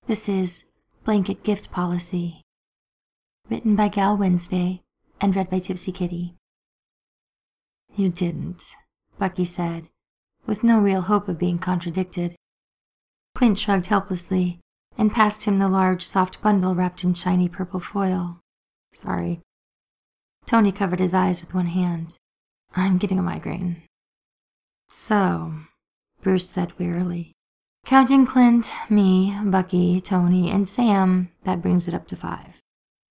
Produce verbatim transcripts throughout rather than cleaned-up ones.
This is Blanket Gift Policy. Written by Gal Wednesday and read by Tipsy Kitty. You didn't, Bucky said, with no real hope of being contradicted. Clint shrugged helplessly and passed him the large, soft bundle wrapped in shiny purple foil. Sorry. Tony covered his eyes with one hand. I'm getting a migraine. So, Bruce said wearily. Counting Clint, me, Bucky, Tony, and Sam, that brings it up to five.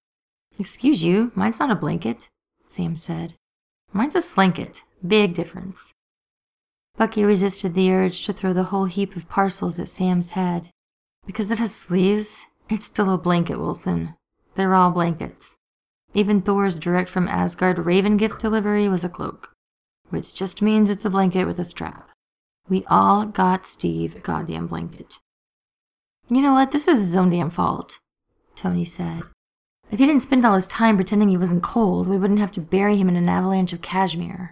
Excuse you, mine's not a blanket, Sam said. Mine's a slanket. Big difference. Bucky resisted the urge to throw the whole heap of parcels at Sam's head. Because it has sleeves, it's still a blanket, Wilson. They're all blankets. Even Thor's direct from Asgard Raven gift delivery was a cloak, which just means it's a blanket with a strap. We all got Steve a goddamn blanket. You know what? This is his own damn fault, Tony said. If he didn't spend all his time pretending he wasn't cold, we wouldn't have to bury him in an avalanche of cashmere.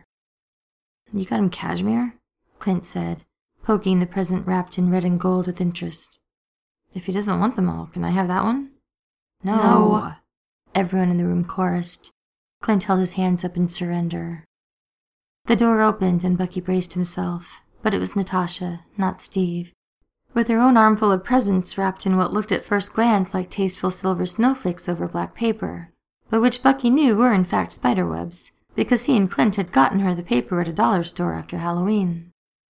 You got him cashmere? Clint said, poking the present wrapped in red and gold with interest. If he doesn't want them all, can I have that one? No. no. Everyone in the room chorused. Clint held his hands up in surrender. The door opened and Bucky braced himself, but it was Natasha, not Steve. With her own armful of presents wrapped in what looked at first glance like tasteful silver snowflakes over black paper, but which Bucky knew were in fact spiderwebs, because he and Clint had gotten her the paper at a dollar store after Halloween.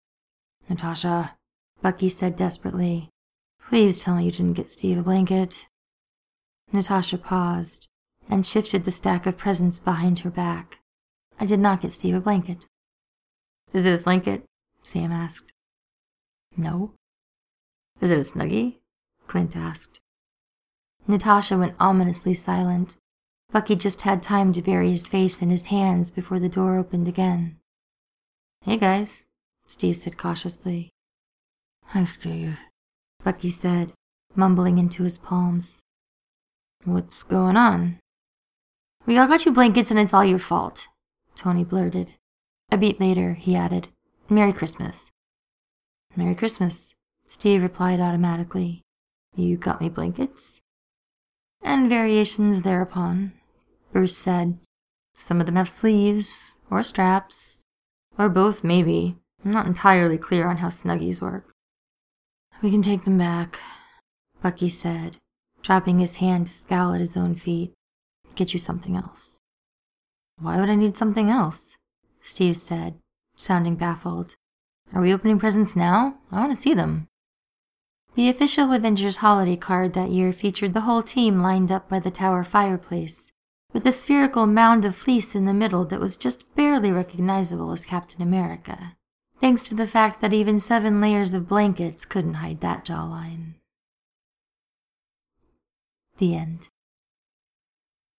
Natasha, Bucky said desperately, please tell me you didn't get Steve a blanket. Natasha paused and shifted the stack of presents behind her back. I did not get Steve a blanket. Is it a slanket? Sam asked. No. Is it a snuggie? Clint asked. Natasha went ominously silent. Bucky just had time to bury his face in his hands before the door opened again. Hey guys, Steve said cautiously. Hi, Steve, Bucky said, mumbling into his palms. What's going on? We all got you blankets and it's all your fault, Tony blurted. A beat later, he added, Merry Christmas. Merry Christmas, Steve replied automatically. You got me blankets? And variations thereupon, Bruce said. Some of them have sleeves, or straps, or both maybe. I'm not entirely clear on how snuggies work. We can take them back, Bucky said, dropping his hand to scowl at his own feet. Get you something else. Why would I need something else? Steve said, sounding baffled. Are we opening presents now? I want to see them. The official Avengers holiday card that year featured the whole team lined up by the tower fireplace, with a spherical mound of fleece in the middle that was just barely recognizable as Captain America, thanks to the fact that even seven layers of blankets couldn't hide that jawline. The end.